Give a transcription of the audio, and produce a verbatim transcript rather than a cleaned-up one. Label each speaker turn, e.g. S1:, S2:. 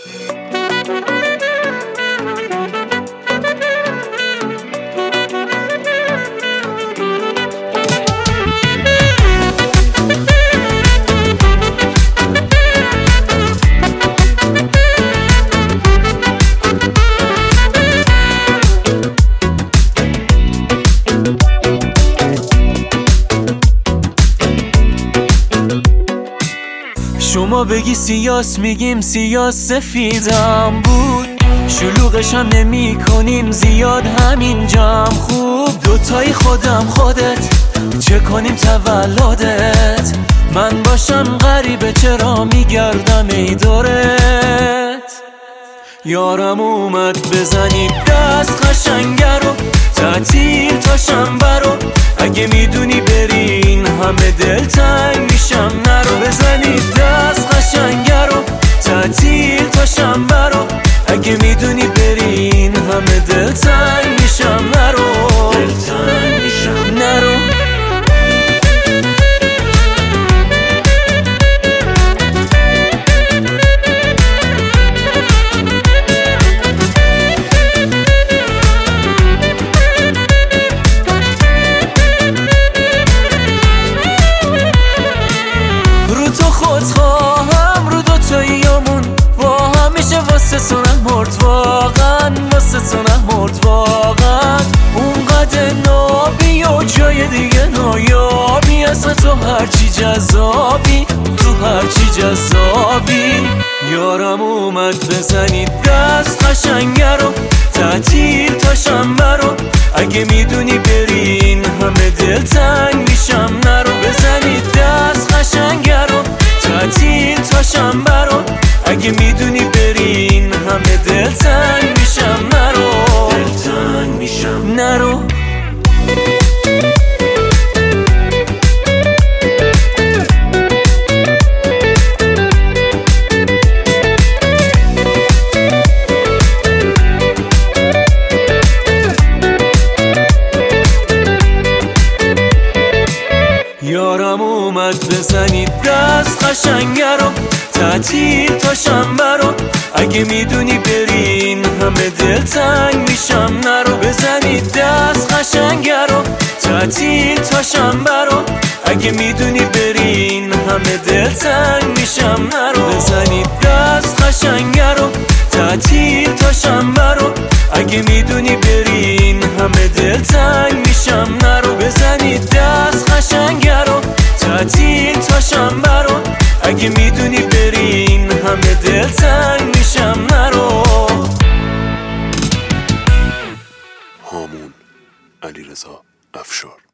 S1: شما بگی سیاس میگیم سیاس سفیدم بود، شلوغش هم نمی کنیم زیاد همینجام خوب. دوتایی خودم خودت چه کنیم تولدت، من باشم غریبه چرا میگردم ای دورت. یارم اومد بزنید دست قشنگه رو، تعطیل تا شنبه رو، اگه میدونی برین همه دلتنگ میشم نرو. بزنید دست قشنگه رو، تعطیل تا شنبه رو، اگه میدونی برین همه دلتنگ میشم نرو. دلتنگ میشم نرو. خودخواهم رو دوتاییامون با هم میشه واسه تو نمرد واقعا، واسه تو نمرد واقعا. اونقدر نابی و جای دیگه نایابی، اصلا تو هرچی جذابی، تو هرچی جذابی. یارم اومد بزنید دست قشنگه رو، تعطیل تا شنبه رو، اگه میدونی برین همه دلتنگ میشم نرو. بزنید دست قشنگه رو، تعطیل تا شنبه رو، اگه میدونی برین همه دلتنگ میشم نرو. دلتنگ میشم نرو. یارم اومد بزنید دست قشنگه رو، تعطیل تا شنبه رو، اگه میدونی برین همه دلتنگ میشم نرو. بزنید دست قشنگه رو، تعطیل تا شنبه رو، اگه میدونی برین همه دلتنگ میشم نرو. بزنید دست قشنگه رو، تعطیل تا شنبه رو، اگه میدونی برین همه دلتنگ میشم نرو. بزنید دست قشنگه رو، تعطیل تا شنبه رو، اگه میدونی برین همه دلتنگ میشم نرو.
S2: هامون علیرضا افشار.